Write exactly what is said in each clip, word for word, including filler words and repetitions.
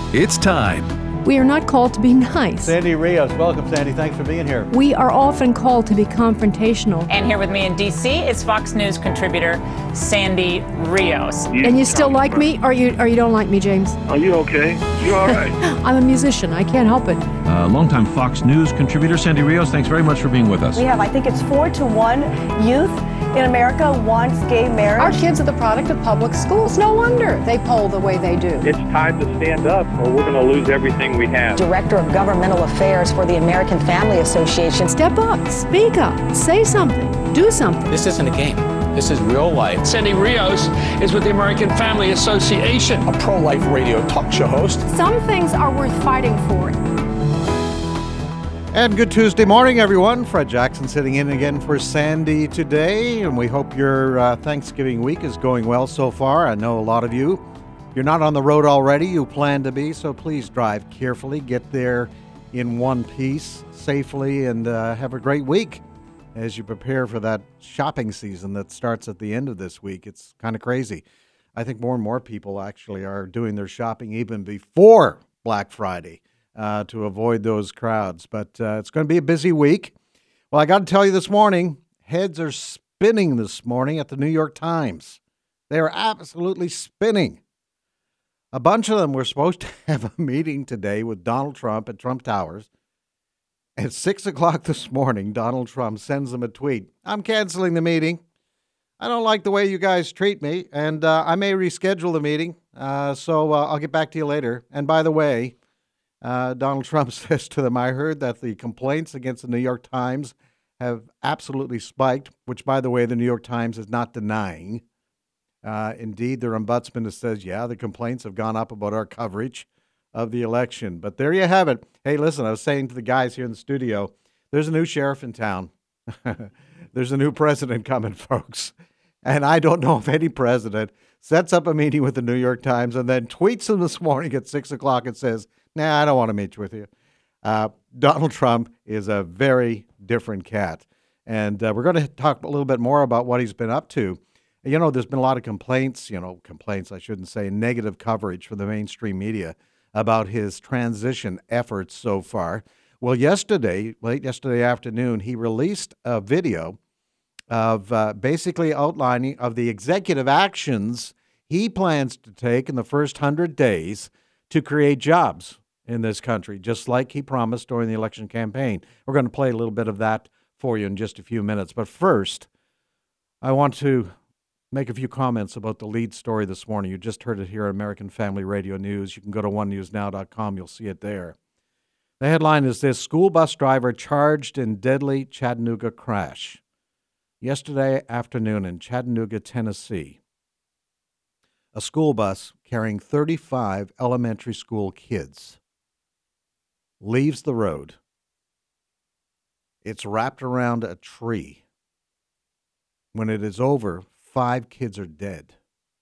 It's time. We are not called to be nice. Sandy Rios, welcome, Sandy. Thanks for being here. We are often called to be confrontational. And here with me in D C is Fox News contributor Sandy Rios. You and you still like me, or you or you don't like me, James? Are you okay? You all right? I'm a musician. I can't help it. Uh, longtime Fox News contributor Sandy Rios, thanks very much for being with us. We have, I think it's four to one youth in America wants gay marriage. Our kids are the product of public schools. No wonder they poll the way they do. It's time to stand up or we're going to lose everything we have. Director of Governmental Affairs for the American Family Association. Step up, speak up, say something, do something. This isn't a game. This is real life. Sandy Rios is with the American Family Association. A pro-life radio talk show host. Some things are worth fighting for. And good Tuesday morning, everyone. Fred Jackson sitting in again for Sandy today, and we hope your uh, Thanksgiving week is going well so far. I know a lot of you, if you're not on the road already, you plan to be, so please drive carefully, get there in one piece safely, and uh, have a great week as you prepare for that shopping season that starts at the end of this week. It's kind of crazy. I think more and more people actually are doing their shopping even before Black Friday. Uh, to avoid those crowds. But uh, it's going to be a busy week. Well, I got to tell you this morning, heads are spinning this morning at the New York Times. They are absolutely spinning. A bunch of them were supposed to have a meeting today with Donald Trump at Trump Towers. At six o'clock this morning, Donald Trump sends them a tweet. I'm canceling the meeting. I don't like the way you guys treat me, and uh, I may reschedule the meeting, uh, so uh, I'll get back to you later. And by the way, Uh, Donald Trump says to them, I heard that the complaints against the New York Times have absolutely spiked, which, by the way, the New York Times is not denying. Uh, indeed, their ombudsman says, yeah, the complaints have gone up about our coverage of the election. But there you have it. Hey, listen, I was saying to the guys here in the studio, there's a new sheriff in town. There's a new president coming, folks. And I don't know if any president sets up a meeting with the New York Times and then tweets them this morning at six o'clock and says, nah, I don't want to meet with you. Uh, Donald Trump is a very different cat. And uh, we're going to talk a little bit more about what he's been up to. You know, there's been a lot of complaints, you know, complaints, I shouldn't say, negative coverage from the mainstream media about his transition efforts so far. Well, yesterday, late yesterday afternoon, he released a video of uh, basically outlining of the executive actions he plans to take in the first hundred days to create jobs in this country, just like he promised during the election campaign. We're going to play a little bit of that for you in just a few minutes. But first, I want to make a few comments about the lead story this morning. You just heard it here at American Family Radio News. You can go to one news now dot com. You'll see it there. The headline is this: school bus driver charged in deadly Chattanooga crash. Yesterday afternoon in Chattanooga, Tennessee, a school bus carrying thirty-five elementary school kids leaves the road. It's wrapped around a tree. When it is over, five kids are dead.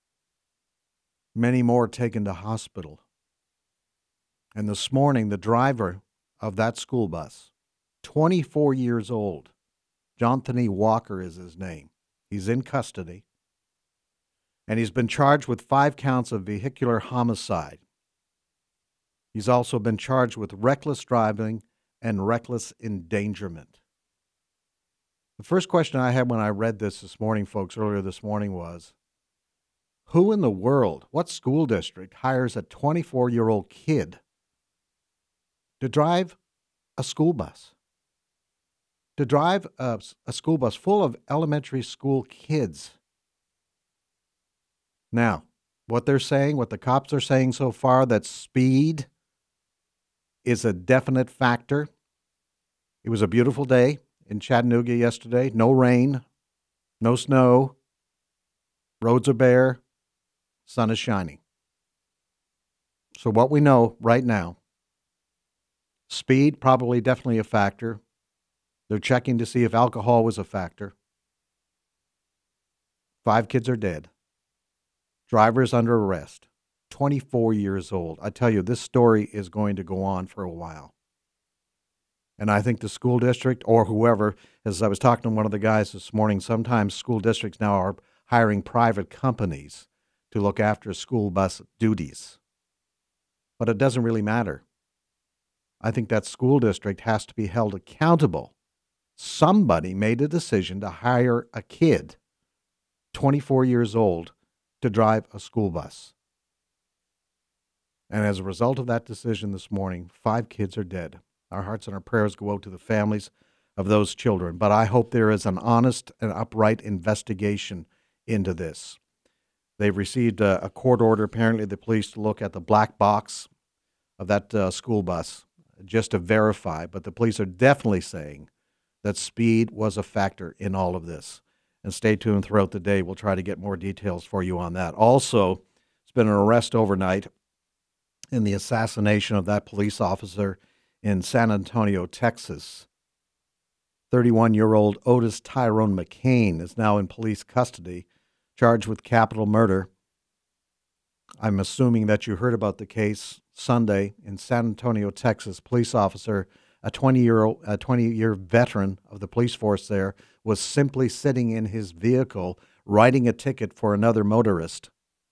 Many more taken to hospital. And this morning, the driver of that school bus, twenty-four years old, Jonathan Walker is his name. He's in custody. And he's been charged with five counts of vehicular homicide. He's also been charged with reckless driving and reckless endangerment. The first question I had when I read this this morning, folks, earlier this morning was, who in the world, what school district hires a twenty-four-year-old kid to drive a school bus? To drive a, a school bus full of elementary school kids. Now, what they're saying, what the cops are saying so far, that speed is a definite factor. It was a beautiful day in Chattanooga yesterday. No rain, no snow. Roads are bare. Sun is shining. So what we know right now, speed probably definitely a factor. They're checking to see if alcohol was a factor. Five kids are dead. Drivers under arrest. twenty-four years old. I tell you, this story is going to go on for a while. And I think the school district or whoever, as I was talking to one of the guys this morning, sometimes school districts now are hiring private companies to look after school bus duties. but it doesn't really matter. I think that school district has to be held accountable. Somebody made a decision to hire a kid, twenty-four years old, to drive a school bus. And as a result of that decision this morning, five kids are dead. Our hearts and our prayers go out to the families of those children. But I hope there is an honest and upright investigation into this. They've received a, a court order, apparently, the police to look at the black box of that uh, school bus just to verify. But the police are definitely saying that speed was a factor in all of this. And stay tuned throughout the day. We'll try to get more details for you on that. Also, it's been an arrest overnight in the assassination of that police officer in San Antonio, Texas. thirty-one-year-old Otis Tyrone McCain is now in police custody, charged with capital murder. I'm assuming that you heard about the case Sunday in San Antonio, Texas. Police officer, a twenty-year a twenty-year veteran of the police force there, was simply sitting in his vehicle writing a ticket for another motorist.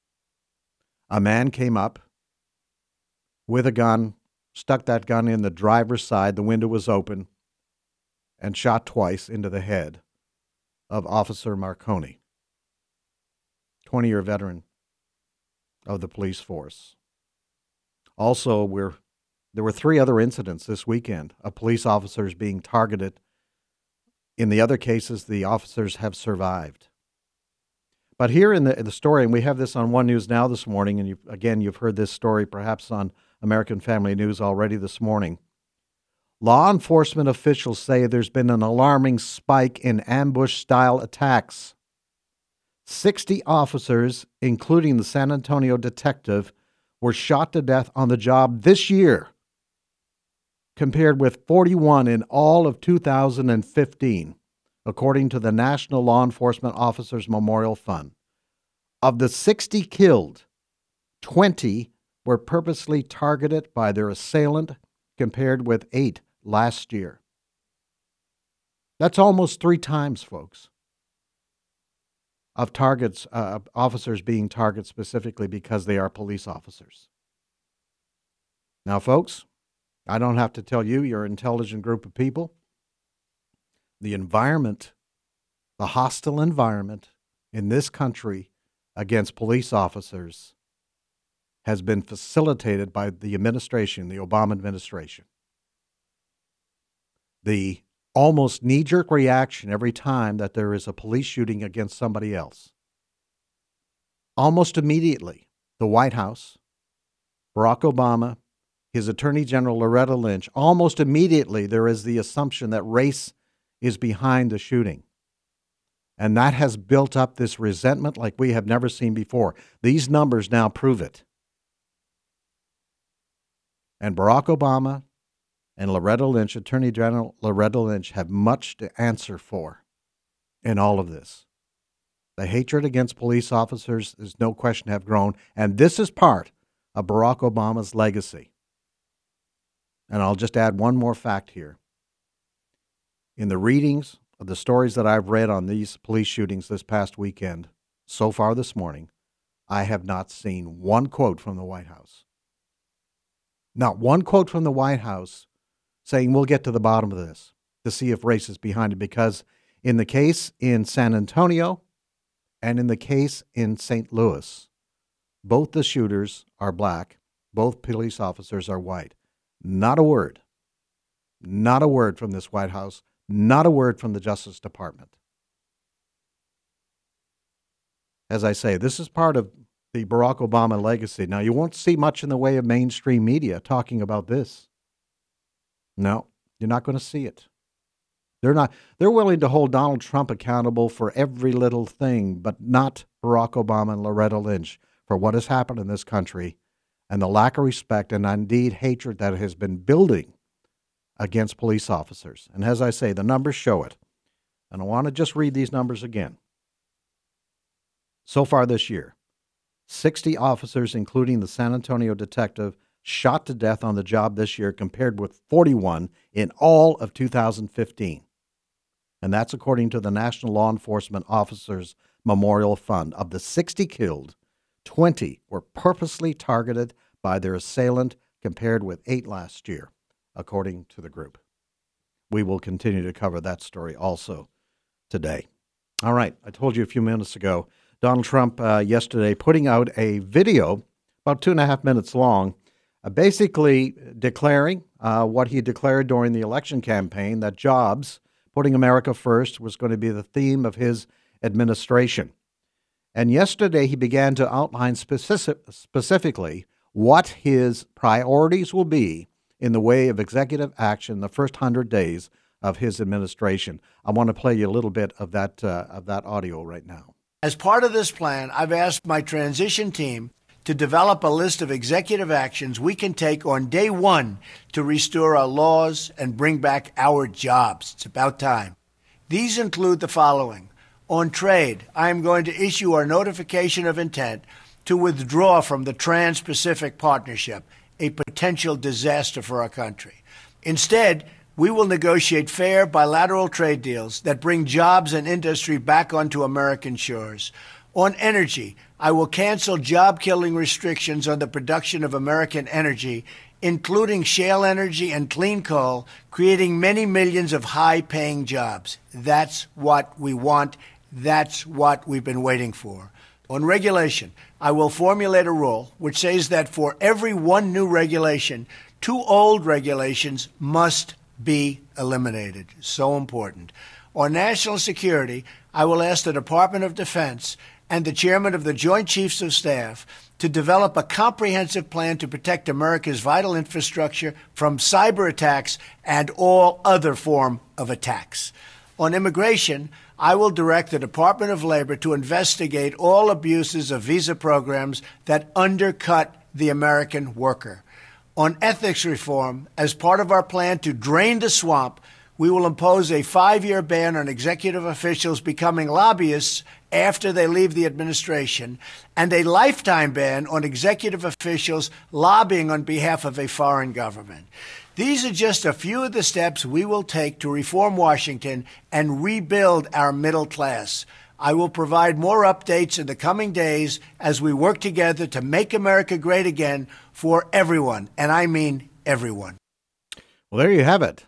A man came up with a gun, stuck that gun in the driver's side, the window was open, and shot twice into the head of Officer Marconi, twenty-year veteran of the police force. Also, we're, there were three other incidents this weekend of police officers being targeted. In the other cases, the officers have survived. But here in the, in the story, and we have this on One News Now this morning, and you, again, you've heard this story perhaps on American Family News already this morning. Law enforcement officials say there's been an alarming spike in ambush-style attacks. sixty officers, including the San Antonio detective, were shot to death on the job this year, compared with forty-one in all of two thousand fifteen, according to the National Law Enforcement Officers Memorial Fund. Of the sixty killed, twenty were purposely targeted by their assailant, compared with eight last year. That's almost three times, folks, of targets, uh, officers being targeted specifically because they are police officers. Now, folks, I don't have to tell you, you're an intelligent group of people. The environment, the hostile environment in this country against police officers has been facilitated by the administration, the Obama administration. The almost knee-jerk reaction every time that there is a police shooting against somebody else. Almost immediately, the White House, Barack Obama, his Attorney General Loretta Lynch, almost immediately there is the assumption that race is behind the shooting. And that has built up this resentment like we have never seen before. These numbers now prove it. And Barack Obama and Loretta Lynch, Attorney General Loretta Lynch, have much to answer for in all of this. The hatred against police officers is no question have grown, and this is part of Barack Obama's legacy. And I'll just add one more fact here. In the readings of the stories that I've read on these police shootings this past weekend, so far this morning, I have not seen one quote from the White House. Not one quote from the White House saying we'll get to the bottom of this to see if race is behind it, because in the case in San Antonio and in the case in Saint Louis, both the shooters are black, both police officers are white. Not a word, not a word from this White House, not a word from the Justice Department. As I say, this is part of the Barack Obama legacy. Now, you won't see much in the way of mainstream media talking about this. No, you're not going to see it. They're not. They're willing to hold Donald Trump accountable for every little thing, but not Barack Obama and Loretta Lynch for what has happened in this country and the lack of respect and indeed hatred that has been building against police officers. And as I say, the numbers show it. And I want to just read these numbers again. So far this year, sixty officers, including the San Antonio detective, shot to death on the job this year, compared with forty-one in all of two thousand fifteen. And that's according to the National Law Enforcement Officers Memorial Fund. Of the sixty killed, twenty were purposely targeted by their assailant, compared with eight last year, according to the group. We will continue to cover that story also today. All right, I told you a few minutes ago, Donald Trump uh, yesterday putting out a video about two and a half minutes long, uh, basically declaring uh, what he declared during the election campaign, that jobs, putting America first, was going to be the theme of his administration. And yesterday he began to outline specific, specifically what his priorities will be in the way of executive action the first hundred days of his administration. I want to play you a little bit of that uh, of that audio right now. As part of this plan, I've asked my transition team to develop a list of executive actions we can take on day one to restore our laws and bring back our jobs. It's about time. These include the following. On trade, I am going to issue our notification of intent to withdraw from the Trans-Pacific Partnership, a potential disaster for our country. Instead, we will negotiate fair bilateral trade deals that bring jobs and industry back onto American shores. On energy, I will cancel job-killing restrictions on the production of American energy, including shale energy and clean coal, creating many millions of high-paying jobs. That's what we want. That's what we've been waiting for. On regulation, I will formulate a rule which says that for every one new regulation, two old regulations must be eliminated. So important. On national security, I will ask the Department of Defense and the chairman of the Joint Chiefs of Staff to develop a comprehensive plan to protect America's vital infrastructure from cyber attacks and all other form of attacks. On immigration, I will direct the Department of Labor to investigate all abuses of visa programs that undercut the American worker. On ethics reform, as part of our plan to drain the swamp, we will impose a five-year ban on executive officials becoming lobbyists after they leave the administration, and a lifetime ban on executive officials lobbying on behalf of a foreign government. These are just a few of the steps we will take to reform Washington and rebuild our middle class. I will provide more updates in the coming days as we work together to make America great again for everyone, and I mean everyone. Well, there you have it.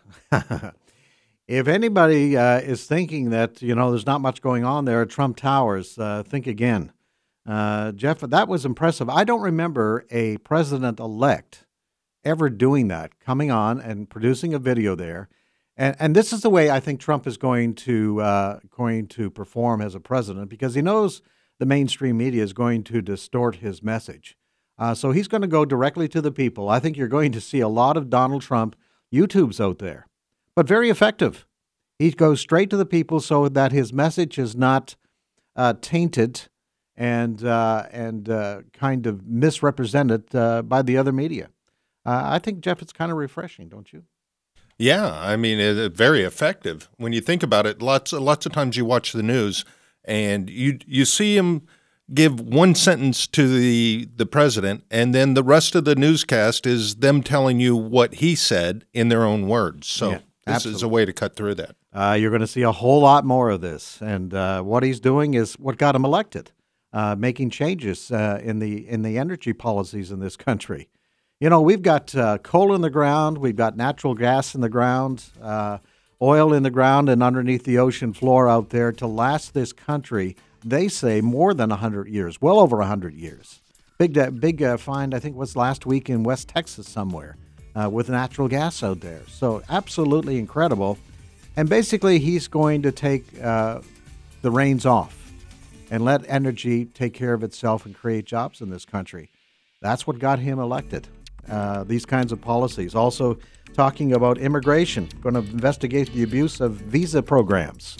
If anybody uh, is thinking that, you know, there's not much going on there at Trump Towers, uh, think again. Uh, Jeff, that was impressive. I don't remember a president-elect ever doing that, coming on and producing a video there. And and this is the way I think Trump is going to uh, going to perform as a president, because he knows the mainstream media is going to distort his message. Uh, so he's going to go directly to the people. I think you're going to see a lot of Donald Trump YouTubes out there, but very effective. He goes straight to the people so that his message is not uh, tainted and uh, and uh, kind of misrepresented uh, by the other media. Uh, I think, Jeff, it's kind of refreshing, don't you? Yeah, I mean, it's very effective. When you think about it, lots lots of times you watch the news and you you see him give one sentence to the the president, and then the rest of the newscast is them telling you what he said in their own words. So yeah, this absolutely. is a way to cut through that. Uh, you're going to see a whole lot more of this, and uh, what he's doing is what got him elected, uh, making changes uh, in the in the energy policies in this country. You know, we've got uh, coal in the ground, we've got natural gas in the ground, uh, oil in the ground and underneath the ocean floor out there to last this country, they say, more than one hundred years, well over one hundred years. Big uh, big uh, find, I think, was last week in West Texas somewhere uh, with natural gas out there. So absolutely incredible. And basically, he's going to take uh, the reins off and let energy take care of itself and create jobs in this country. That's what got him elected. Uh, these kinds of policies. Also talking about immigration, going to investigate the abuse of visa programs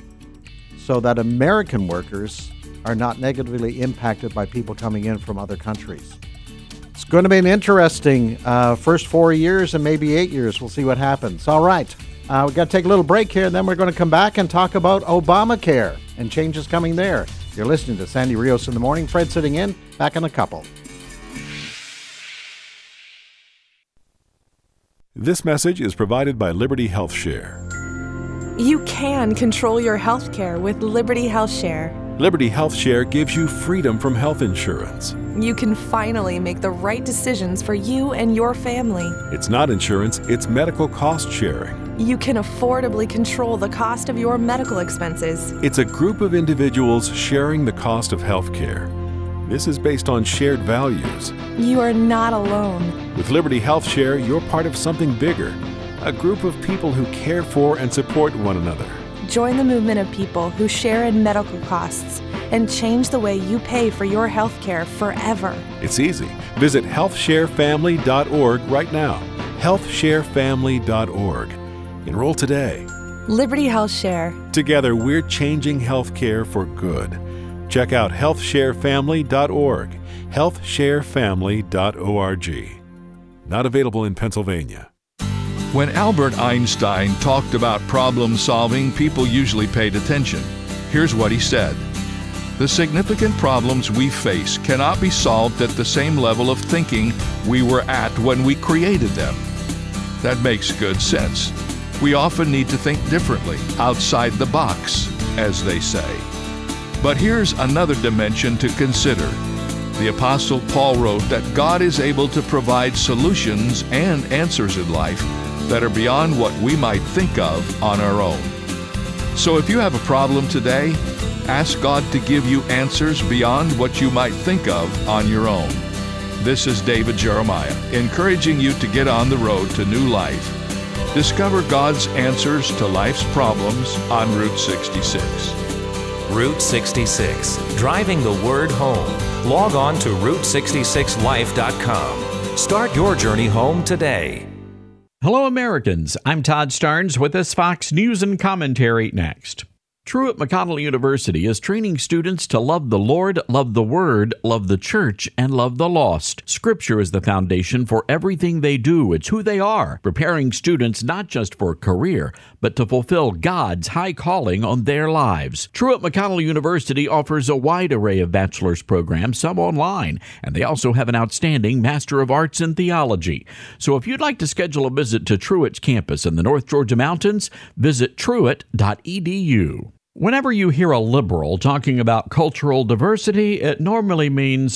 so that American workers are not negatively impacted by people coming in from other countries. It's going to be an interesting uh, first four years and maybe eight years. We'll see what happens. All right. Uh, we've got to take a little break here, and then we're going to come back and talk about Obamacare and changes coming there. You're listening to Sandy Rios in the Morning. Fred sitting in. Back in a couple. This message is provided by Liberty Health Share. You can control your health care with Liberty Health Share. Liberty Health Share gives you freedom from health insurance. You can finally make the right decisions for you and your family. It's not insurance, it's medical cost sharing. You can affordably control the cost of your medical expenses. It's a group of individuals sharing the cost of health care. This is based on shared values. You are not alone. With Liberty Health Share, you're part of something bigger, a group of people who care for and support one another. Join the movement of people who share in medical costs and change the way you pay for your health care forever. It's easy. Visit health share family dot org right now. health share family dot org. Enroll today. Liberty Health Share. Together, we're changing health care for good. Check out health share family dot org. health share family dot org. Not available in Pennsylvania. When Albert Einstein talked about problem solving, people usually paid attention. Here's what he said: "The significant problems we face cannot be solved at the same level of thinking we were at when we created them." That makes good sense. We often need to think differently, outside the box, as they say. But here's another dimension to consider. The Apostle Paul wrote that God is able to provide solutions and answers in life that are beyond what we might think of on our own. So if you have a problem today, ask God to give you answers beyond what you might think of on your own. This is David Jeremiah, encouraging you to get on the road to new life. Discover God's answers to life's problems on Route sixty-six. Route sixty-six, driving the word home. Log on to route sixty-six life dot com. Start your journey home today. Hello, Americans. I'm Todd Starnes with this Fox News and Commentary next. Truett McConnell University is training students to love the Lord, love the Word, love the Church, and love the lost. Scripture is the foundation for everything they do. It's who they are, preparing students not just for a career, but to fulfill God's high calling on their lives. Truett McConnell University offers a wide array of bachelor's programs, some online, and they also have an outstanding Master of Arts in Theology. So if you'd like to schedule a visit to Truett's campus in the North Georgia Mountains, visit truett dot e d u. Whenever you hear a liberal talking about cultural diversity, it normally means,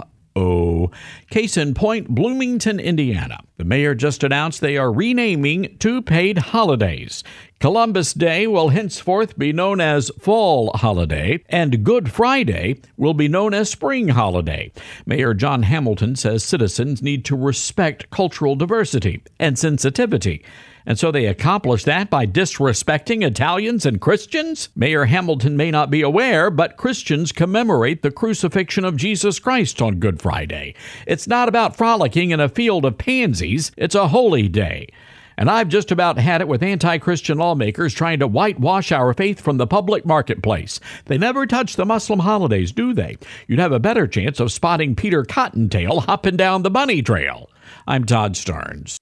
uh-oh. Case in point, Bloomington, Indiana. The mayor just announced they are renaming two paid holidays. Columbus Day will henceforth be known as Fall Holiday, and Good Friday will be known as Spring Holiday. Mayor John Hamilton says citizens need to respect cultural diversity and sensitivity. And so they accomplish that by disrespecting Italians and Christians? Mayor Hamilton may not be aware, but Christians commemorate the crucifixion of Jesus Christ on Good Friday. It's not about frolicking in a field of pansies. It's a holy day. And I've just about had it with anti-Christian lawmakers trying to whitewash our faith from the public marketplace. They never touch the Muslim holidays, do they? You'd have a better chance of spotting Peter Cottontail hopping down the bunny trail. I'm Todd Starnes.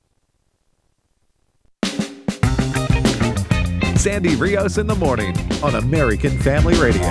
Sandy Rios in the morning on American Family Radio.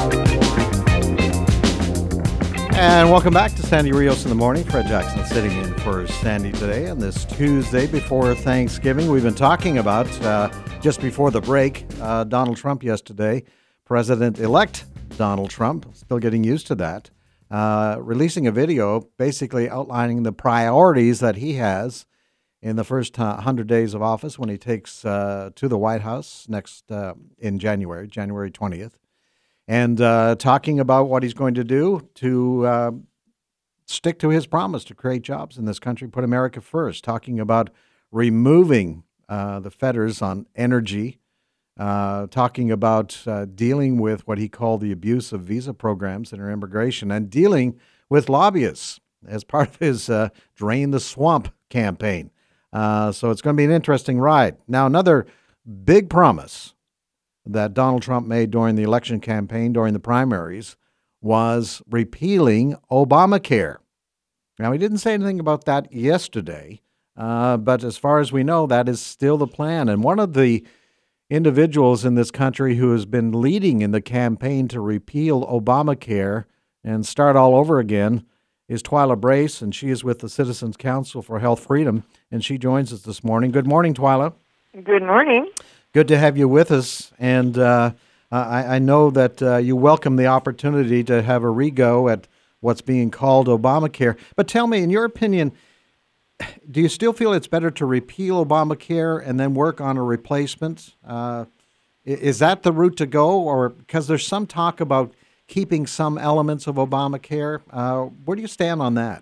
And welcome back to Sandy Rios in the morning. Fred Jackson sitting in for Sandy today on this Tuesday before Thanksgiving. We've been talking about, uh, just before the break, uh, Donald Trump yesterday, President-elect Donald Trump, still getting used to that, uh, releasing a video basically outlining the priorities that he has in the first one hundred days of office when he takes uh, to the White House next uh, in January, January twentieth, and uh, talking about what he's going to do to uh, stick to his promise to create jobs in this country, put America first, talking about removing uh, the fetters on energy, uh, talking about uh, dealing with what he called the abuse of visa programs in our immigration, and dealing with lobbyists as part of his uh, Drain the Swamp campaign. Uh, so it's going to be an interesting ride. Now, another big promise that Donald Trump made during the election campaign, during the primaries, was repealing Obamacare. Now, he didn't say anything about that yesterday, uh, but as far as we know, that is still the plan. And one of the individuals in this country who has been leading in the campaign to repeal Obamacare and start all over again is Twyla Brace, and she is with the Citizens Council for Health Freedom, and she joins us this morning. Good morning, Twyla. Good morning. Good to have you with us. And uh, Uh, I, I know that uh, you welcome the opportunity to have a rego at what's being called Obamacare. But tell me, in your opinion, do you still feel it's better to repeal Obamacare and then work on a replacement? Uh, is that the route to go? Or because there's some talk about keeping some elements of Obamacare. Uh, where do you stand on that?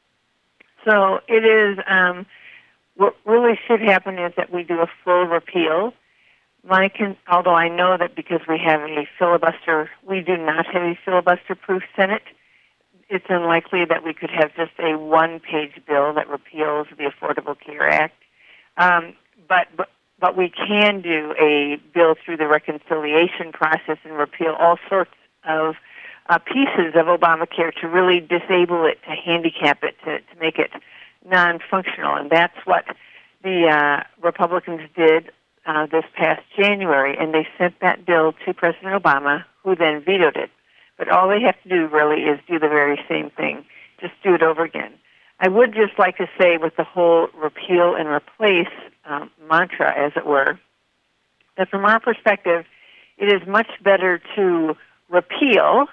So it is, um, what really should happen is that we do a full repeal. My con- although I know that because we have a filibuster, we do not have a filibuster-proof Senate, it's unlikely that we could have just a one-page bill that repeals the Affordable Care Act. Um, but, but but we can do a bill through the reconciliation process and repeal all sorts of uh, pieces of Obamacare to really disable it, to handicap it, to, to make it non-functional. And that's what the uh, Republicans did uh, this past January, and they sent that bill to President Obama, who then vetoed it. But all they have to do really is do the very same thing, just do it over again. I would just like to say with the whole repeal and replace um, mantra, as it were, that from our perspective, it is much better to repeal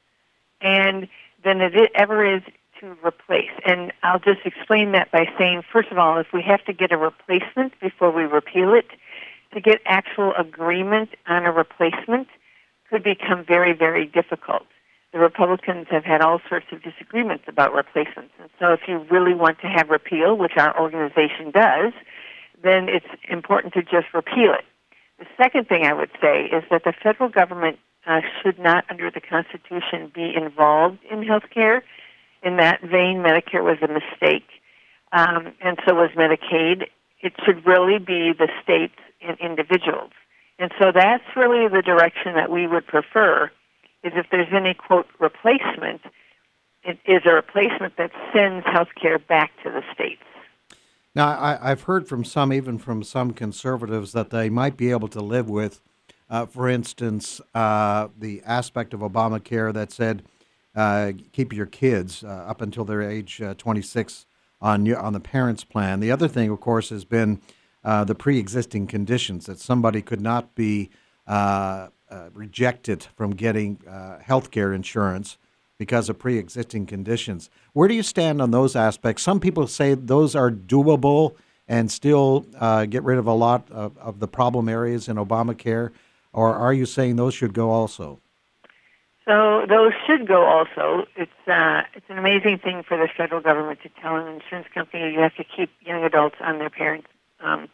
and than it ever is to replace. And I'll just explain that by saying, first of all, if we have to get a replacement before we repeal it, to get actual agreement on a replacement could become very, very difficult. The Republicans have had all sorts of disagreements about replacements. And so if you really want to have repeal, which our organization does, then it's important to just repeal it. The second thing I would say is that the federal government uh, should not, under the Constitution, be involved in health care. In that vein, Medicare was a mistake, um, and so was Medicaid. It should really be the states and individuals. And so that's really the direction that we would prefer, is if there's any, quote, replacement, it is a replacement that sends health care back to the states. Now, I, I've heard from some, even from some conservatives, that they might be able to live with, uh, for instance, uh, the aspect of Obamacare that said uh, keep your kids uh, up until their age uh, twenty-six on your, on the parents' plan. The other thing, of course, has been uh, the pre-existing conditions, that somebody could not be uh, uh, rejected from getting uh, health care insurance because of pre-existing conditions. Where do you stand on those aspects? Some people say those are doable and still uh, get rid of a lot of, of the problem areas in Obamacare, or are you saying those should go also? So those should go also. It's uh, it's an amazing thing for the federal government to tell an insurance company you have to keep young adults on their parents' um,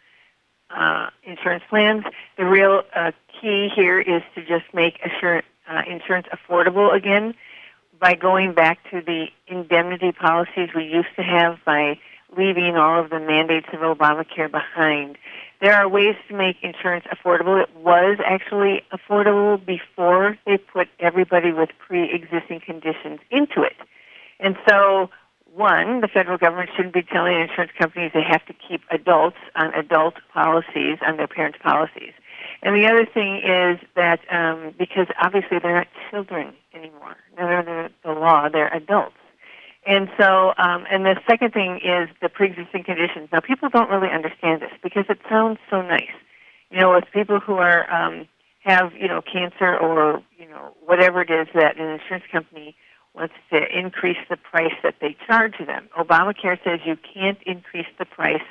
uh, insurance plans. The real uh, key here is to just make assur- uh, insurance affordable again, by going back to the indemnity policies we used to have, by leaving all of the mandates of Obamacare behind. There are ways to make insurance affordable. It was actually affordable before they put everybody with pre-existing conditions into it. And so, one, the federal government shouldn't be telling insurance companies they have to keep adults on adult policies, on their parents' policies. And the other thing is that um, because obviously they're not children anymore, they're the, the law, they're adults. And so, um, and the second thing is the pre-existing conditions. Now, people don't really understand this because it sounds so nice. You know, with people who are um, have you know cancer or you know whatever it is that an insurance company wants to increase the price that they charge them. Obamacare says you can't increase the price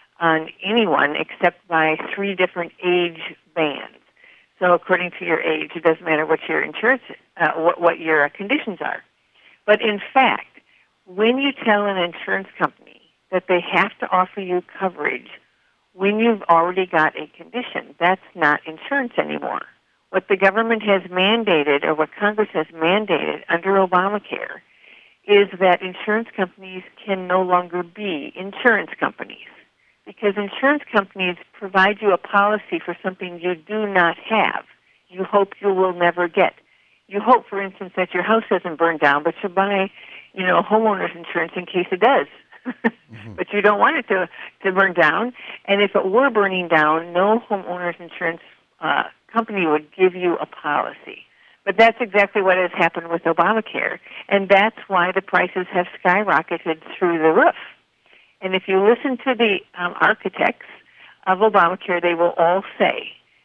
on anyone except by three different age bands. So according to your age, it doesn't matter what your insurance, uh, what, what your conditions are. But in fact, when you tell an insurance company that they have to offer you coverage when you've already got a condition, that's not insurance anymore. What the government has mandated, or what Congress has mandated under Obamacare, is that insurance companies can no longer be insurance companies. Because insurance companies provide you a policy for something you do not have. You hope you will never get. You hope, for instance, that your house doesn't burn down, but you buy, you know, homeowner's insurance in case it does. mm-hmm. But you don't want it to, to burn down. And if it were burning down, no homeowner's insurance uh, company would give you a policy. But that's exactly what has happened with Obamacare. And that's why the prices have skyrocketed through the roof. And if you listen to the um, architects of Obamacare, they will all say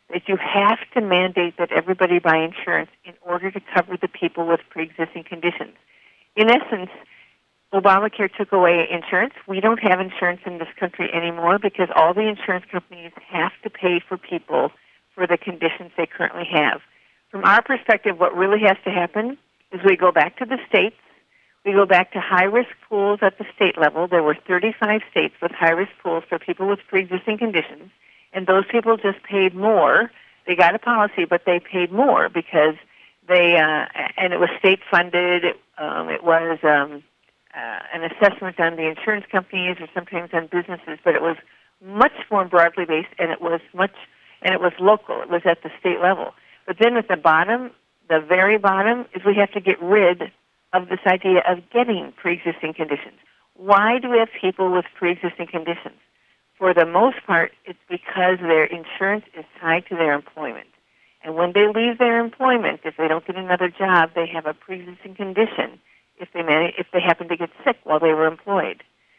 that you have to mandate that everybody buy insurance in order to cover the people with pre-existing conditions. In essence, Obamacare took away insurance. We don't have insurance in this country anymore because all the insurance companies have to pay for people for the conditions they currently have. From our perspective, what really has to happen is we go back to the states. We go back to high-risk pools at the state level. There were thirty-five states with high-risk pools for people with pre-existing conditions, and those people just paid more. They got a policy, but they paid more because they, uh, and it was state-funded. Um, it was um, uh, an assessment on the insurance companies or sometimes on businesses, but it was much more broadly based, and it was much, and it was local. It was at the state level. But then at the bottom, the very bottom, is we have to get rid of this idea of getting pre-existing conditions. Why do we have people with pre-existing conditions? For the most part, it's because their insurance is tied to their employment. And when they leave their employment, if they don't get another job, they have a pre-existing condition if they manage, if they happen to get sick while they were employed.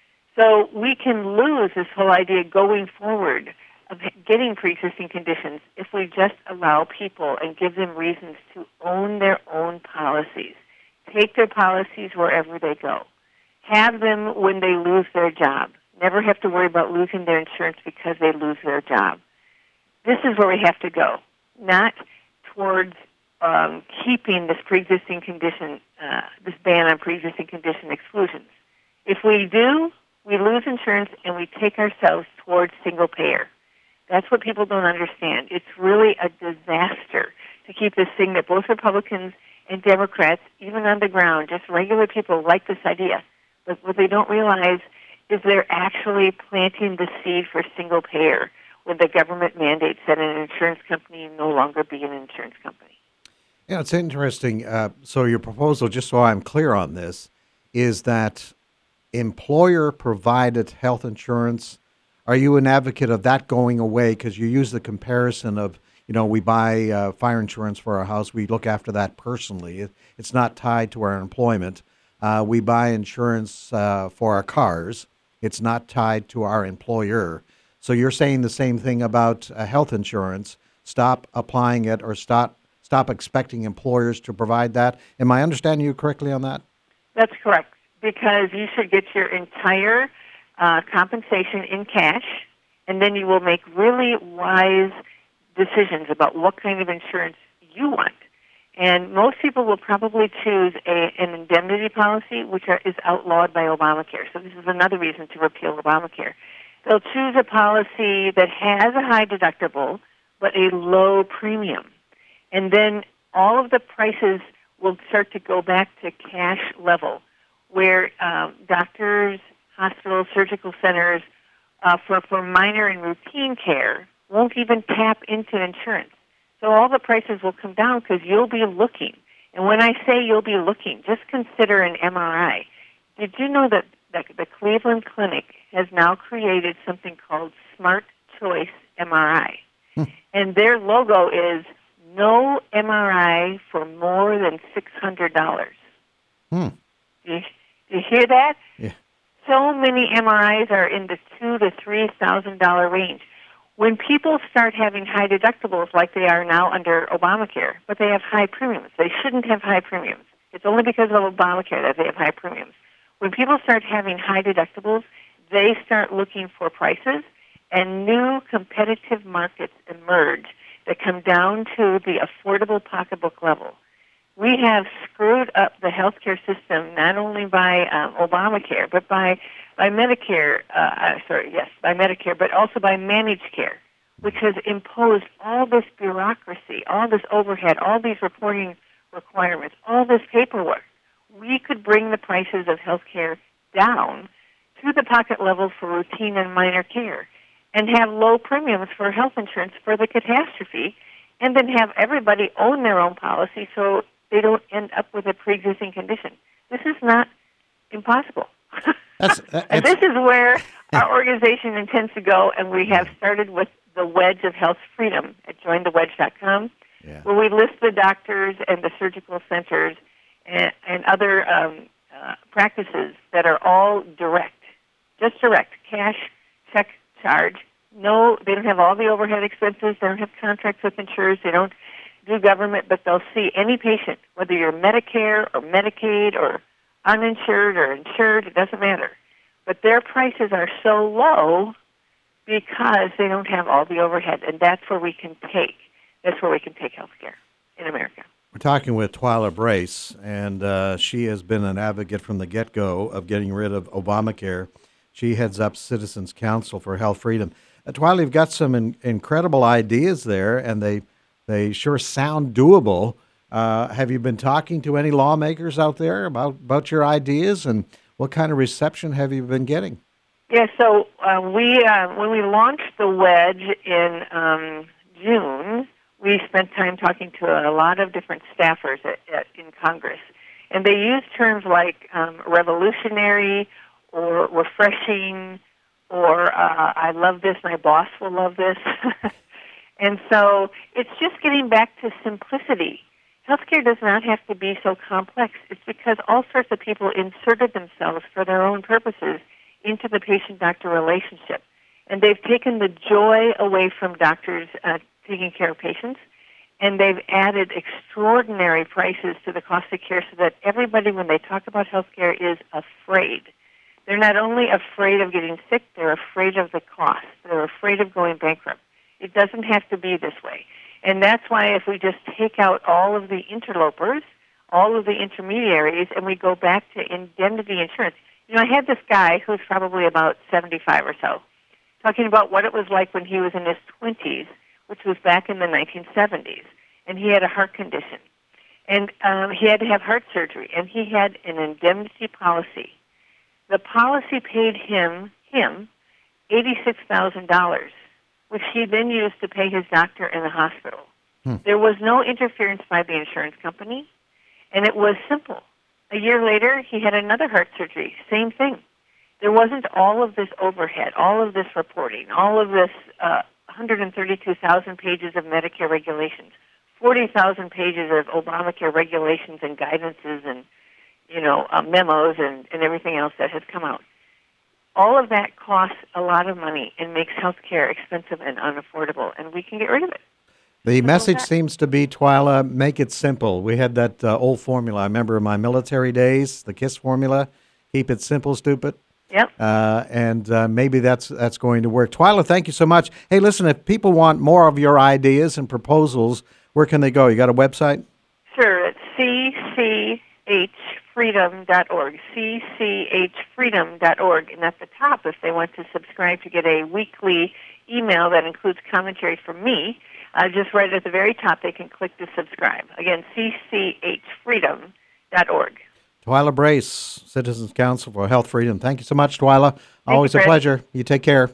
So we can lose this whole idea going forward of getting pre-existing conditions if we just allow people and give them reasons to own their own policies. Take their policies wherever they go. Have them when they lose their job. Never have to worry about losing their insurance because they lose their job. This is where we have to go, not towards um, keeping this pre-existing condition, uh, this ban on pre-existing condition exclusions. If we do, we lose insurance and we take ourselves towards single payer. That's what people don't understand. It's really a disaster to keep this thing that both Republicans and Democrats, even on the ground, just regular people like this idea. But what they don't realize is they're actually planting the seed for single payer when the government mandates that an insurance company no longer be an insurance company. Yeah, it's interesting. Uh, so your proposal, just so I'm clear on this, is that employer-provided health insurance, are you an advocate of that going away? Because you use the comparison of, you know, we buy uh, fire insurance for our house. We look after that personally. It, it's not tied to our employment. Uh, we buy insurance uh, for our cars. It's not tied to our employer. So you're saying the same thing about uh, health insurance. Stop applying it or stop stop expecting employers to provide that. Am I understanding you correctly on that? That's correct, because you should get your entire uh, compensation in cash, and then you will make really wise decisions about what kind of insurance you want. And most people will probably choose a, an indemnity policy, which are, is outlawed by Obamacare. So this is another reason to repeal Obamacare. They'll choose a policy that has a high deductible but a low premium. And then all of the prices will start to go back to cash level, where um, doctors, hospitals, surgical centers, uh, for, for minor and routine care, won't even tap into insurance. So all the prices will come down because you'll be looking. And when I say you'll be looking, just consider an M R I. Did you know that, that the Cleveland Clinic has now created something called Smart Choice M R I? Hmm. And their logo is no M R I for more than six hundred dollars. Hmm. Do you, do you hear that? Yeah. So many M R Is are in the two to three thousand dollar range. When people start having high deductibles like they are now under Obamacare, but they have high premiums, they shouldn't have high premiums. It's only because of Obamacare that they have high premiums. When people start having high deductibles, they start looking for prices, and new competitive markets emerge that come down to the affordable pocketbook level. We have screwed up the healthcare system not only by um, Obamacare, but by by Medicare. Uh, sorry, yes, by Medicare, but also by managed care, which has imposed all this bureaucracy, all this overhead, all these reporting requirements, all this paperwork. We could bring the prices of healthcare down to the pocket level for routine and minor care, and have low premiums for health insurance for the catastrophe, and then have everybody own their own policy so they don't end up with a pre-existing condition. This is not impossible. That's, that's, and this is where our organization intends to go, and we have started with the Wedge of Health Freedom at join the wedge dot com, yeah. where we list the doctors and the surgical centers and, and other um, uh, practices that are all direct, just direct, cash, check, charge, no, they don't have all the overhead expenses. They don't have contracts with insurers. They don't do government, but they'll see any patient, whether you're Medicare or Medicaid or uninsured or insured, it doesn't matter. But their prices are so low because they don't have all the overhead, and that's where we can take. That's where we can take health care in America. We're talking with Twyla Brace, and uh, she has been an advocate from the get-go of getting rid of Obamacare. She heads up Citizens Council for Health Freedom. Uh, Twyla, you've got some in, incredible ideas there, and they they sure sound doable. Uh, have you been talking to any lawmakers out there about, about your ideas, and what kind of reception have you been getting? Yeah, so uh, we uh, when we launched the wedge in um, June, we spent time talking to a lot of different staffers at, at, in Congress, and they use terms like um, revolutionary or refreshing or uh, I love this, my boss will love this. And so it's just getting back to simplicity. Healthcare does not have to be so complex. It's because all sorts of people inserted themselves for their own purposes into the patient-doctor relationship. And they've taken the joy away from doctors uh, taking care of patients, and they've added extraordinary prices to the cost of care so that everybody, when they talk about healthcare, is afraid. They're not only afraid of getting sick, they're afraid of the cost. They're afraid of going bankrupt. It doesn't have to be this way. And that's why if we just take out all of the interlopers, all of the intermediaries, and we go back to indemnity insurance. You know, I had this guy who's probably about seventy-five or so, talking about what it was like when he was in his twenties, which was back in the nineteen seventies, and he had a heart condition. And um, he had to have heart surgery, and he had an indemnity policy. The policy paid him, him eighty-six thousand dollars, which he then used to pay his doctor in the hospital. Hmm. There was no interference by the insurance company, and it was simple. A year later, he had another heart surgery, same thing. There wasn't all of this overhead, all of this reporting, all of this uh, one hundred thirty-two thousand pages of Medicare regulations, forty thousand pages of Obamacare regulations and guidances and, you know, uh, memos and, and everything else that has come out. All of that costs a lot of money and makes health care expensive and unaffordable, and we can get rid of it. The message seems to be, Twyla, make it simple. We had that uh, old formula. I remember in my military days, the KISS formula, keep it simple, stupid. Yep. Uh, and uh, maybe that's that's going to work. Twyla, thank you so much. Hey, listen, if people want more of your ideas and proposals, where can they go? You got a website? Sure, it's c c h freedom dot org, c c h freedom dot org. And at the top, if they want to subscribe to get a weekly email that includes commentary from me, uh, just right at the very top, they can click to subscribe. Again, c c h freedom dot org. Twyla Brace, Citizens Council for Health Freedom. Thank you so much, Twyla. Always you, a pleasure. You take care.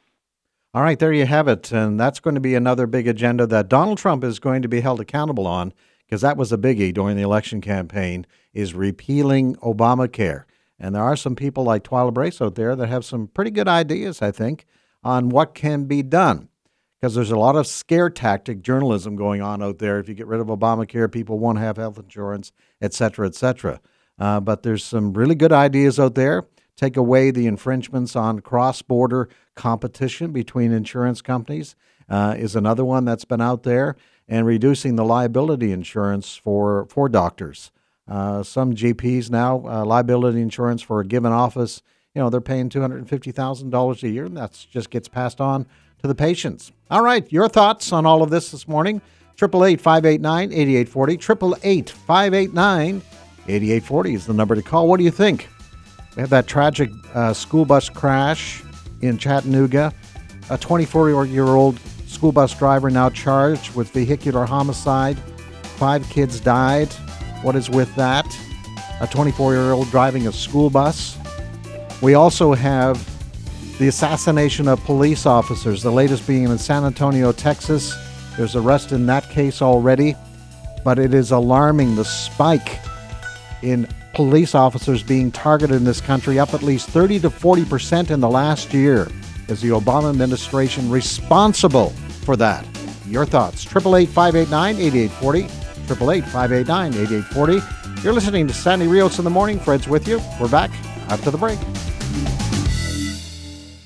All right, there you have it. And that's going to be another big agenda that Donald Trump is going to be held accountable on, because that was a biggie during the election campaign, is repealing Obamacare. And there are some people like Twyla Brace out there that have some pretty good ideas, I think, on what can be done. Because there's a lot of scare tactic journalism going on out there. If you get rid of Obamacare, people won't have health insurance, et cetera, et cetera. Uh, but there's some really good ideas out there. Take away the infringements on cross-border competition between insurance companies uh, is another one that's been out there. And reducing the liability insurance for, for doctors. Uh, some G Ps now, uh, liability insurance for a given office, you know, they're paying two hundred fifty thousand dollars a year, and that just gets passed on to the patients. All right, your thoughts on all of this this morning? eight eight eight, five eight nine, eight eight four zero, eight eight eight, five eight nine, eight eight four zero is the number to call. What do you think? We had that tragic uh, school bus crash in Chattanooga. A twenty-four-year-old school bus driver now charged with vehicular homicide. Five kids died. What is with that? A twenty-four-year-old driving a school bus. We also have the assassination of police officers, the latest being in San Antonio, Texas. There's arrest in that case already, but it is alarming, the spike in police officers being targeted in this country, up at least thirty to forty percent in the last year. Is the Obama administration responsible for that? Your thoughts. eight eight eight, five eight nine, eight eight four zero. eight eight eight, five eight nine, eight eight four zero. You're listening to Sandy Rios in the Morning. Fred's with you. We're back after the break.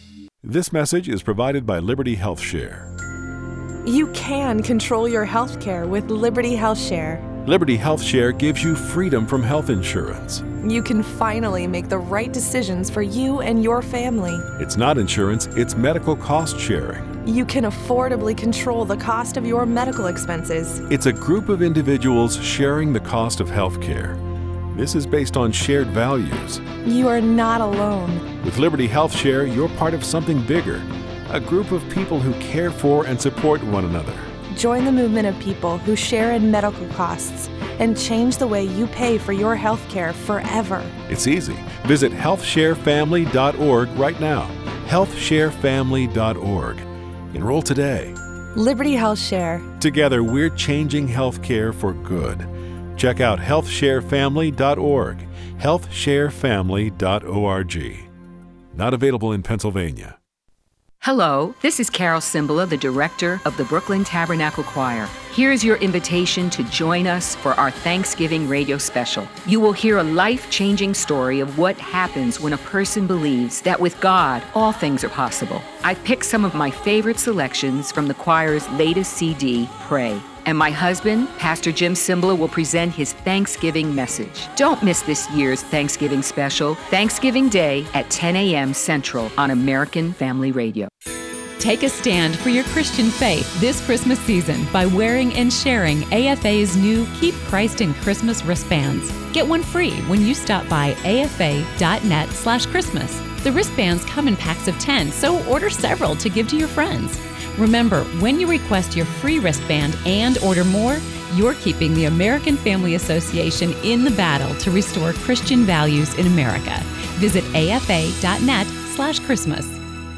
This message is provided by Liberty Health Share. You can control your health care with Liberty Health Share. Liberty Health Share gives you freedom from health insurance. You can finally make the right decisions for you and your family. It's not insurance, it's medical cost sharing. You can affordably control the cost of your medical expenses. It's a group of individuals sharing the cost of health care. This is based on shared values. You are not alone. With Liberty Health Share, you're part of something bigger, a group of people who care for and support one another. Join the movement of people who share in medical costs and change the way you pay for your health care forever. It's easy. Visit health share family dot org right now. health share family dot org. Enroll today. Liberty Health Share. Together, we're changing health care for good. Check out health share family dot org. health share family dot org. Not available in Pennsylvania. Hello, this is Carol Cimbala, the director of the Brooklyn Tabernacle Choir. Here's your invitation to join us for our Thanksgiving radio special. You will hear a life-changing story of what happens when a person believes that with God, all things are possible. I've picked some of my favorite selections from the choir's latest C D, Pray. And my husband, Pastor Jim Cimbala, will present his Thanksgiving message. Don't miss this year's Thanksgiving special, Thanksgiving Day at ten a.m. Central on American Family Radio. Take a stand for your Christian faith this Christmas season by wearing and sharing A F A's new Keep Christ in Christmas wristbands. Get one free when you stop by A F A dot net slash Christmas. The wristbands come in packs of ten, so order several to give to your friends. Remember, when you request your free wristband and order more, you're keeping the American Family Association in the battle to restore Christian values in America. Visit A F A dot net slash Christmas.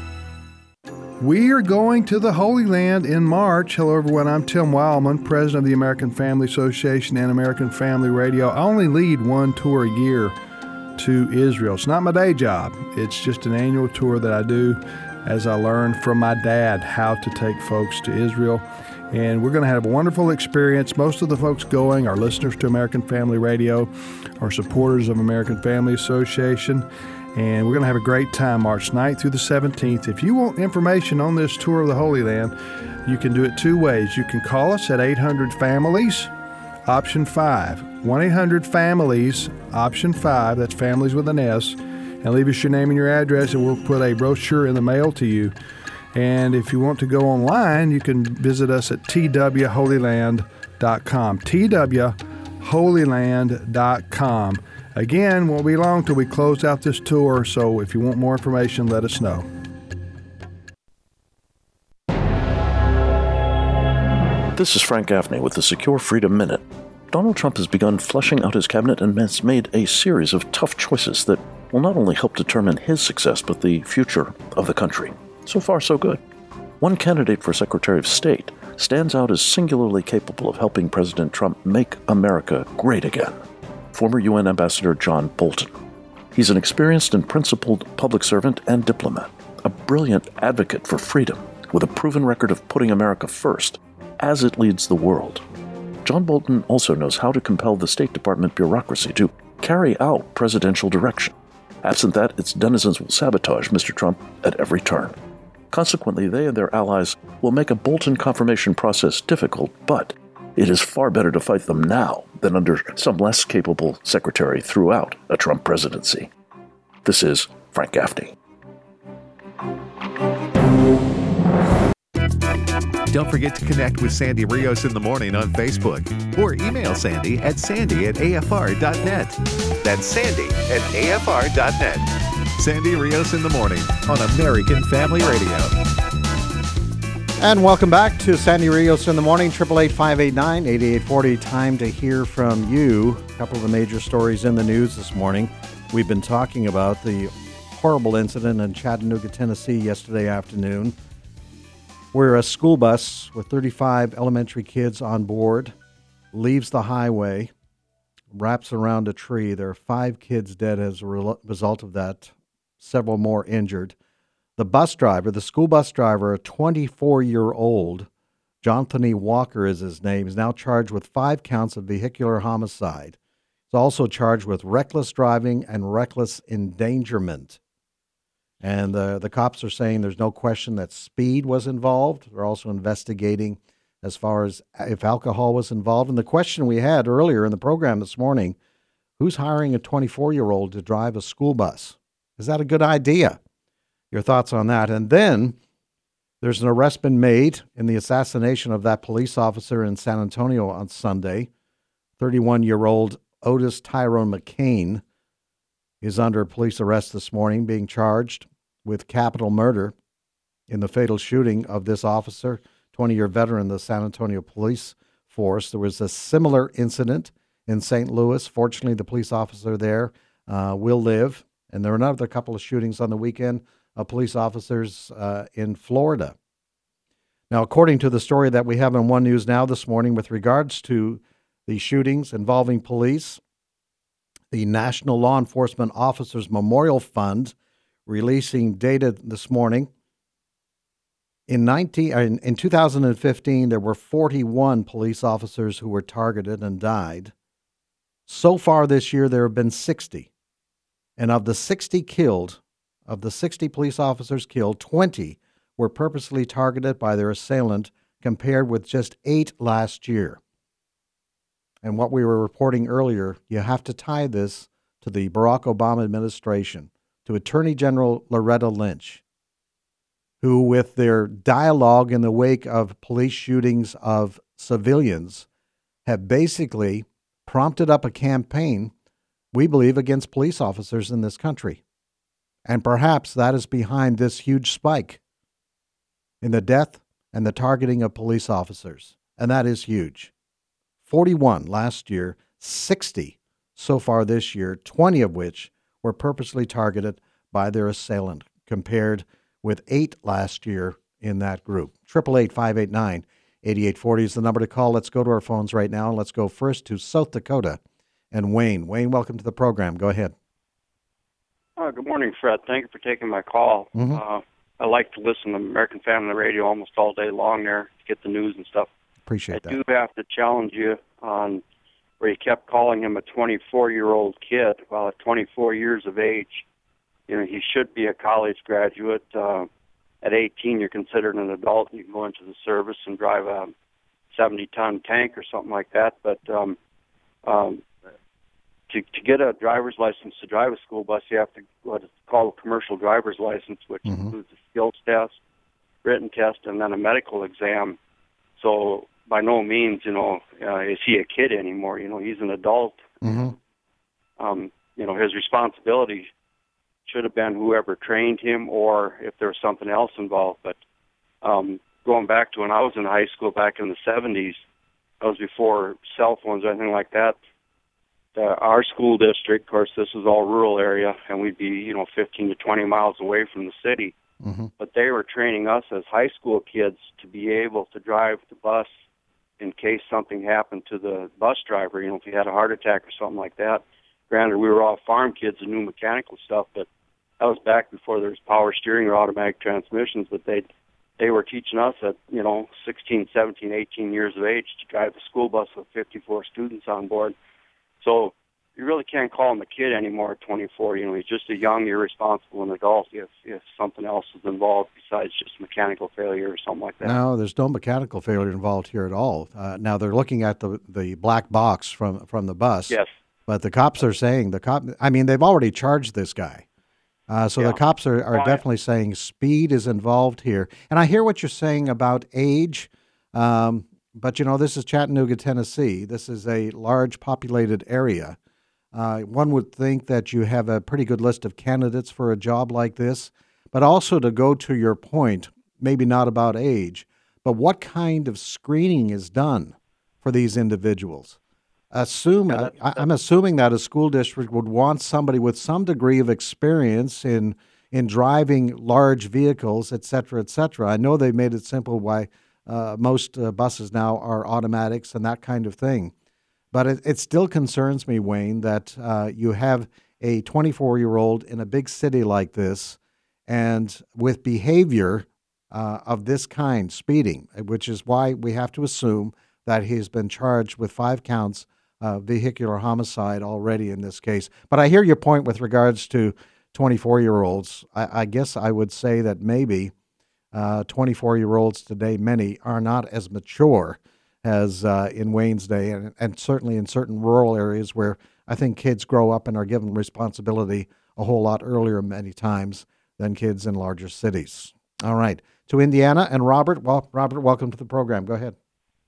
We are going to the Holy Land in March. Hello, everyone. I'm Tim Wildman, president of the American Family Association and American Family Radio. I only lead one tour a year to Israel. It's not my day job. It's just an annual tour that I do as I learned from my dad how to take folks to Israel. And we're going to have a wonderful experience. Most of the folks going are listeners to American Family Radio, are supporters of American Family Association. And we're going to have a great time March ninth through the seventeenth. If you want information on this tour of the Holy Land, you can do it two ways. You can call us at eight hundred families, option five. one eight hundred families, option five. That's families with an S. And leave us your name and your address, and we'll put a brochure in the mail to you. And if you want to go online, you can visit us at t w holy land dot com. t w holy land dot com. Again, won't be long till we close out this tour, so if you want more information, let us know. This is Frank Gaffney with the Secure Freedom Minute. Donald Trump has begun fleshing out his cabinet and has made a series of tough choices that will not only help determine his success, but the future of the country. So far, so good. One candidate for Secretary of State stands out as singularly capable of helping President Trump make America great again. Former U N Ambassador John Bolton. He's an experienced and principled public servant and diplomat, a brilliant advocate for freedom, with a proven record of putting America first as it leads the world. John Bolton also knows how to compel the State Department bureaucracy to carry out presidential direction. Absent that, its denizens will sabotage Mister Trump at every turn. Consequently, they and their allies will make a Bolton confirmation process difficult, but it is far better to fight them now than under some less capable secretary throughout a Trump presidency. This is Frank Gaffney. Don't forget to connect with Sandy Rios in the morning on Facebook or email Sandy at sandy at a f r dot net. That's Sandy at a f r dot net. Sandy Rios in the morning on American Family Radio. And welcome back to Sandy Rios in the morning, eight eight eight, five eight nine, eight eight four zero. Time to hear from you. A couple of the major stories in the news this morning. We've been talking about the horrible incident in Chattanooga, Tennessee yesterday afternoon, where a school bus with thirty-five elementary kids on board leaves the highway, wraps around a tree. There are five kids dead as a result of that, several more injured. The bus driver, the school bus driver, a twenty-four-year-old, Jonathan Walker is his name, is now charged with five counts of vehicular homicide. He's also charged with reckless driving and reckless endangerment. And the, the cops are saying there's no question that speed was involved. They're also investigating as far as if alcohol was involved. And the question we had earlier in the program this morning, who's hiring a twenty-four-year-old to drive a school bus? Is that a good idea? Your thoughts on that. And then there's an arrest been made in the assassination of that police officer in San Antonio on Sunday. thirty-one-year-old Otis Tyrone McCain is under police arrest this morning, being charged with capital murder in the fatal shooting of this officer, twenty-year veteran of the San Antonio Police Force. There was a similar incident in Saint Louis. Fortunately, the police officer there uh, will live. And there are another couple of shootings on the weekend of police officers uh, in Florida. Now, according to the story that we have on One News Now this morning with regards to the shootings involving police, the National Law Enforcement Officers Memorial Fund releasing data this morning. In, nineteen, in, in two thousand fifteen, there were forty-one police officers who were targeted and died. So far this year, there have been sixty. And of the sixty killed, of the sixty police officers killed, twenty were purposely targeted by their assailant, compared with just eight last year. And what we were reporting earlier, you have to tie this to the Barack Obama administration, to Attorney General Loretta Lynch, who, with their dialogue in the wake of police shootings of civilians, have basically prompted up a campaign, we believe, against police officers in this country. And perhaps that is behind this huge spike in the death and the targeting of police officers. And that is huge. forty-one last year, sixty so far this year, twenty of which were purposely targeted by their assailant, compared with eight last year in that group. eight eight eight, five eight nine, eight eight four zero is the number to call. Let's go to our phones right now. Let's go first to South Dakota and Wayne. Wayne, welcome to the program. Go ahead. Uh, good morning, Fred. Thank you for taking my call. Mm-hmm. Uh, I like to listen to American Family Radio almost all day long there to get the news and stuff. Appreciate I that. do have to challenge you on where you kept calling him a twenty-four-year-old kid. Well, at twenty-four years of age, you know, he should be a college graduate. Uh, at eighteen, you're considered an adult. You can go into the service and drive a seventy-ton tank or something like that. But um, um, to, to get a driver's license to drive a school bus, you have to what is called a commercial driver's license, which mm-hmm. includes a skills test, written test, and then a medical exam. So by no means, you know, uh, is he a kid anymore. You know, he's an adult. Mm-hmm. Um, you know, his responsibility should have been whoever trained him, or if there was something else involved. But um, going back to when I was in high school back in the seventies, that was before cell phones or anything like that. Uh, our school district, of course, this was all rural area, and we'd be, you know, fifteen to twenty miles away from the city. Mm-hmm. But they were training us as high school kids to be able to drive the bus in case something happened to the bus driver, you know, if he had a heart attack or something like that. Granted, we were all farm kids and knew mechanical stuff, but that was back before there was power steering or automatic transmissions. But they they were teaching us at, you know, sixteen, seventeen, eighteen years of age to drive the school bus with fifty-four students on board. So you really can't call him a kid anymore at twenty-four. You know, he's just a young, irresponsible and adult if, if something else is involved besides just mechanical failure or something like that. No, there's no mechanical failure involved here at all. Uh, now, they're looking at the, the black box from, from the bus. Yes. But the cops are saying, the cop. I mean, they've already charged this guy. Uh, so yeah. the cops are, are well, definitely saying speed is involved here. And I hear what you're saying about age. Um, but, you know, this is Chattanooga, Tennessee. This is a large populated area. Uh, one would think that you have a pretty good list of candidates for a job like this, but also to go to your point, maybe not about age, but what kind of screening is done for these individuals? Assume yeah, I, I'm assuming that a school district would want somebody with some degree of experience in in driving large vehicles, et cetera, et cetera. I know they've made it simple why uh, most uh, buses now are automatics and that kind of thing. But it, it still concerns me, Wayne, that uh, you have a twenty-four-year-old in a big city like this and with behavior uh, of this kind, speeding, which is why we have to assume that he's been charged with five counts of vehicular homicide already in this case. But I hear your point with regards to, twenty-four-year-olds. I, I guess I would say that maybe uh, twenty-four-year-olds today, many are not as mature as uh, in Wayne's day, and, and certainly in certain rural areas where I think kids grow up and are given responsibility a whole lot earlier many times than kids in larger cities. All right. To Indiana and Robert. Well, Robert, welcome to the program. Go ahead.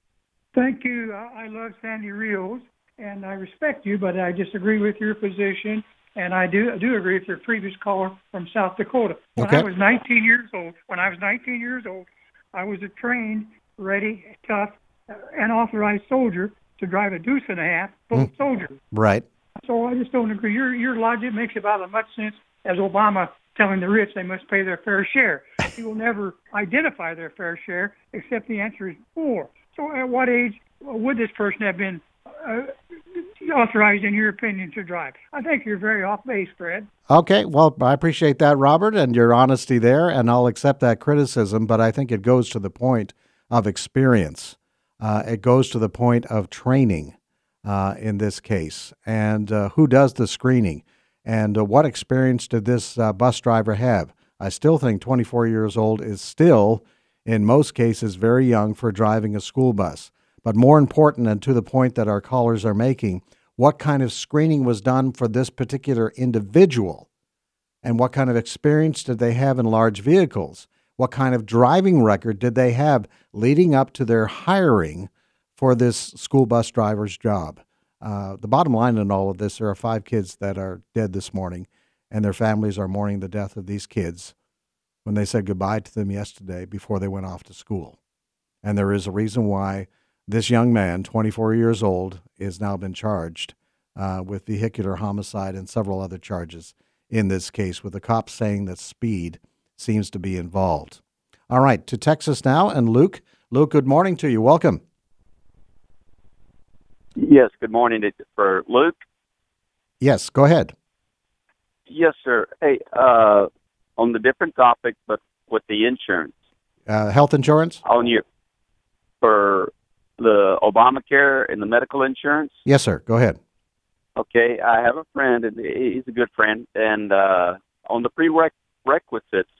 Thank you. I love Sandy Rios, and I respect you, but I disagree with your position, and I do I do agree with your previous caller from South Dakota. When Okay. I was nineteen years old, when I was nineteen years old, I was a trained, ready, tough, uh, and authorized soldier to drive a deuce and a half full of soldiers. Right. So I just don't agree. Your your logic makes about as much sense as Obama telling the rich they must pay their fair share. He will never identify their fair share, except the answer is poor. So at what age would this person have been uh, authorized, in your opinion, to drive? I think you're very off base, Fred. Okay, well, I appreciate that, Robert, and your honesty there, and I'll accept that criticism, but I think it goes to the point of experience. Uh, it goes to the point of training uh, in this case, and uh, who does the screening, and uh, what experience did this uh, bus driver have? I still think twenty-four years old is still, in most cases, very young for driving a school bus. But more important, and to the point that our callers are making, what kind of screening was done for this particular individual? And what kind of experience did they have in large vehicles? What kind of driving record did they have leading up to their hiring for this school bus driver's job? Uh, the bottom line in all of this, there are five kids that are dead this morning, and their families are mourning the death of these kids when they said goodbye to them yesterday before they went off to school. And there is a reason why this young man, twenty-four years old, is now been charged uh, with vehicular homicide and several other charges in this case, with the cops saying that speed seems to be involved. All right, to Texas now, and Luke. Luke, good morning to you. Welcome. Yes, good morning to, for Luke. Yes, go ahead. Yes, sir. Hey, uh, on the different topic, but with the insurance. Uh, health insurance? On your, for the Obamacare and the medical insurance? Yes, sir. Go ahead. Okay, I have a friend, and he's a good friend, and uh, on the prerequisites,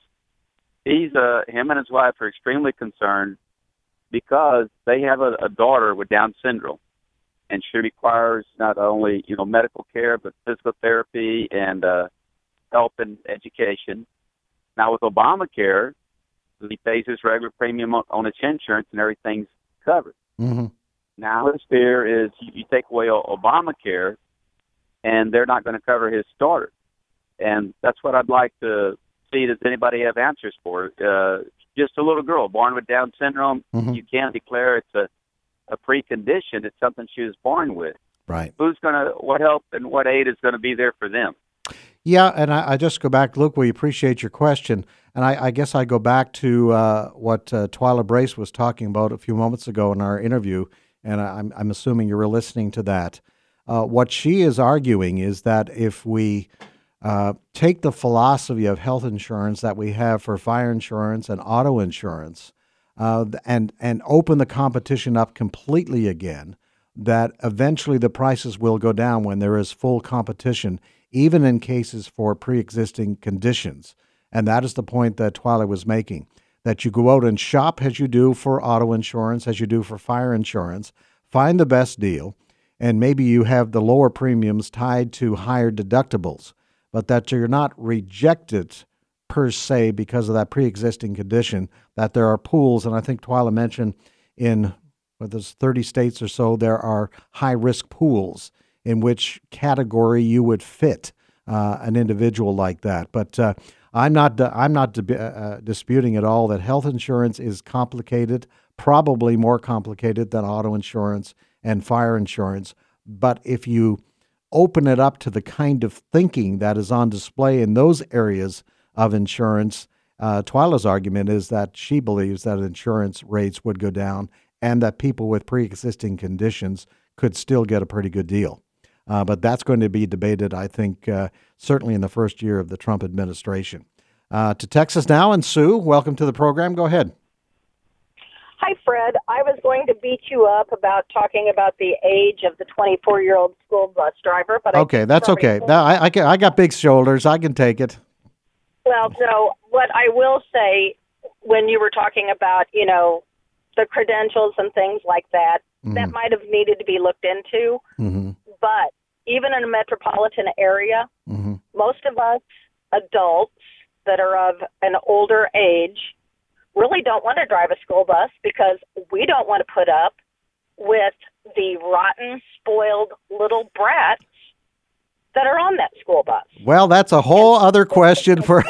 he's uh, him and his wife are extremely concerned because they have a, a daughter with Down syndrome, and she requires not only you know medical care but physical therapy and uh, help and education. Now with Obamacare, he pays his regular premium on, on his insurance, and everything's covered. Mm-hmm. Now his fear is you, you take away Obamacare, and they're not going to cover his daughter. And that's what I'd like to see. Does anybody have answers for? Uh, just a little girl born with Down syndrome, mm-hmm. you can't declare it's a, a precondition. It's something she was born with. Right. Who's going to, what help and what aid is going to be there for them? Yeah, and I, I just go back, Luke, we appreciate your question. And I, I guess I go back to uh, what uh, Twyla Brace was talking about a few moments ago in our interview, and I, I'm, I'm assuming you were listening to that. Uh, what she is arguing is that if we uh, take the philosophy of health insurance that we have for fire insurance and auto insurance uh, and, and open the competition up completely again, that eventually the prices will go down when there is full competition, even in cases for pre-existing conditions. And that is the point that Twyla was making, that you go out and shop as you do for auto insurance, as you do for fire insurance, find the best deal, and maybe you have the lower premiums tied to higher deductibles, but that you're not rejected per se because of that pre-existing condition, that there are pools, and I think Twyla mentioned in well, there's thirty states or so, there are high-risk pools in which category you would fit uh, an individual like that. But uh, I'm not I'm not uh, disputing at all that health insurance is complicated, probably more complicated than auto insurance and fire insurance. But if you open it up to the kind of thinking that is on display in those areas of insurance, uh, Twyla's argument is that she believes that insurance rates would go down and that people with pre-existing conditions could still get a pretty good deal. Uh, but that's going to be debated, I think, uh, certainly in the first year of the Trump administration. Uh, to Texas now, and Sue, welcome to the program. Go ahead. Hi, Fred. I was going to beat you up about talking about the age of the twenty-four-year-old school bus driver, but okay, I that's okay. Now, I, I, I got big shoulders. I can take it. Well, no, what I will say, when you were talking about, you know, the credentials and things like that, mm-hmm. that might have needed to be looked into. Mm-hmm. But even in a metropolitan area, mm-hmm. most of us adults that are of an older age really don't want to drive a school bus because we don't want to put up with the rotten, spoiled little brats that are on that school bus. Well, that's a whole and other question for...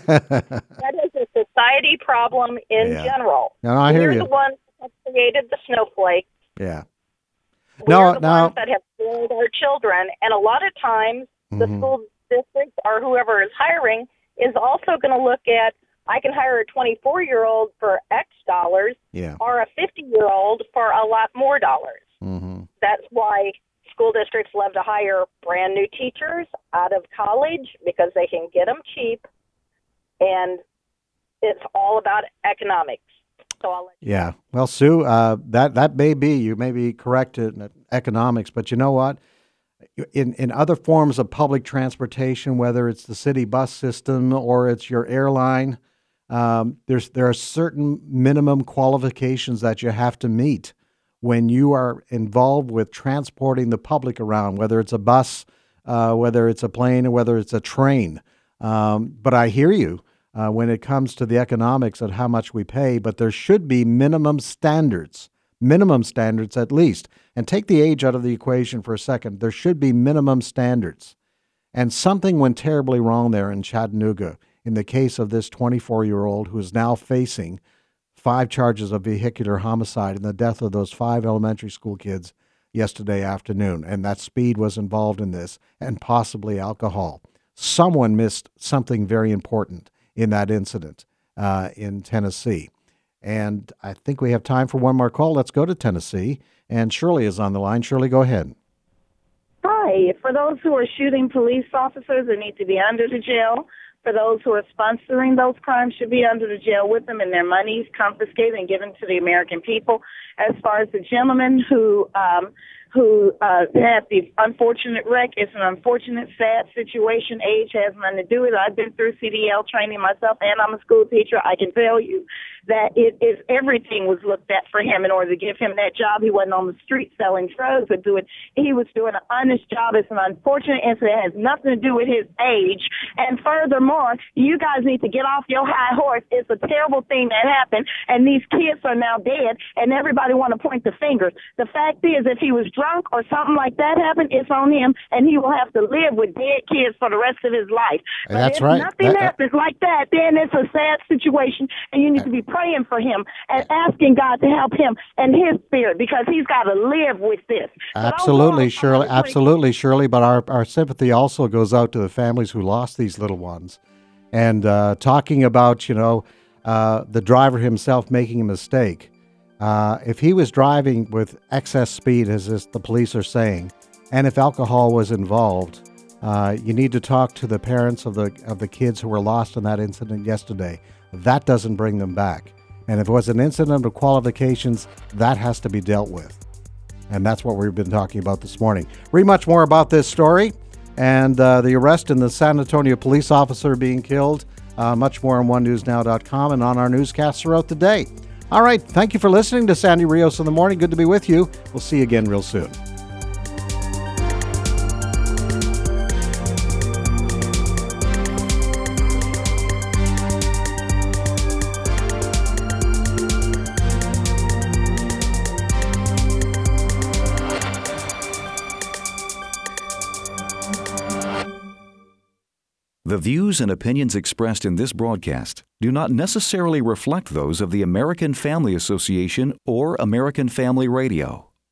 That is a society problem in yeah. general. No, I hear We're you. the ones that created the snowflakes. Yeah. We're no, the no. ones that have spoiled our children. And a lot of times, mm-hmm. the school district or whoever is hiring is also going to look at, I can hire a twenty-four-year-old for X dollars yeah. or a fifty-year-old for a lot more dollars. Mm-hmm. That's why school districts love to hire brand new teachers out of college because they can get them cheap, and it's all about economics. So I'll let you yeah. know. Well, Sue, uh, that that may be you may be correct in economics, but you know what? In in other forms of public transportation, whether it's the city bus system or it's your airline, um, there's there are certain minimum qualifications that you have to meet when you are involved with transporting the public around, whether it's a bus, uh, whether it's a plane, or whether it's a train. Um, but I hear you uh, when it comes to the economics of how much we pay, but there should be minimum standards, minimum standards at least. And take the age out of the equation for a second. There should be minimum standards. And something went terribly wrong there in Chattanooga in the case of this twenty-four-year-old who is now facing five charges of vehicular homicide and the death of those five elementary school kids yesterday afternoon. And that speed was involved in this, and possibly alcohol. Someone missed something very important in that incident uh, in Tennessee. And I think we have time for one more call. Let's go to Tennessee. And Shirley is on the line. Shirley, go ahead. Hi. For those who are shooting police officers, they need to be under the jail. For those who are sponsoring those crimes, should be under the jail with them and their monies confiscated and given to the American people. As far as the gentleman who um, who uh, had the unfortunate wreck, it's an unfortunate, sad situation. Age has nothing to do with it. I've been through C D L training myself, and I'm a school teacher. I can tell you that it is everything was looked at for him in order to give him that job. He wasn't on the street selling drugs or doing. He was doing an honest job. It's an unfortunate incident. It has nothing to do with his age. And furthermore, you guys need to get off your high horse. It's a terrible thing that happened, and these kids are now dead, and everybody want to point the fingers. The fact is, if he was drunk or something like that happened, it's on him, and he will have to live with dead kids for the rest of his life. But That's if right. nothing That, happens like that, then it's a sad situation, and you need to be praying for him and asking God to help him and his spirit, because he's got to live with this. Absolutely, Shirley. Absolutely, Shirley. But our, our sympathy also goes out to the families who lost these little ones. And uh, talking about, you know, uh, the driver himself making a mistake. Uh, if he was driving with excess speed, as is the police are saying, and if alcohol was involved, uh, you need to talk to the parents of the of the kids who were lost in that incident yesterday. That doesn't bring them back. And if it was an incident of qualifications, that has to be dealt with. And that's what we've been talking about this morning. Read much more about this story and uh, the arrest in the San Antonio police officer being killed. Uh, much more on one news now dot com and on our newscasts throughout the day. All right. Thank you for listening to Sandy Rios in the Morning. Good to be with you. We'll see you again real soon. The views and opinions expressed in this broadcast do not necessarily reflect those of the American Family Association or American Family Radio.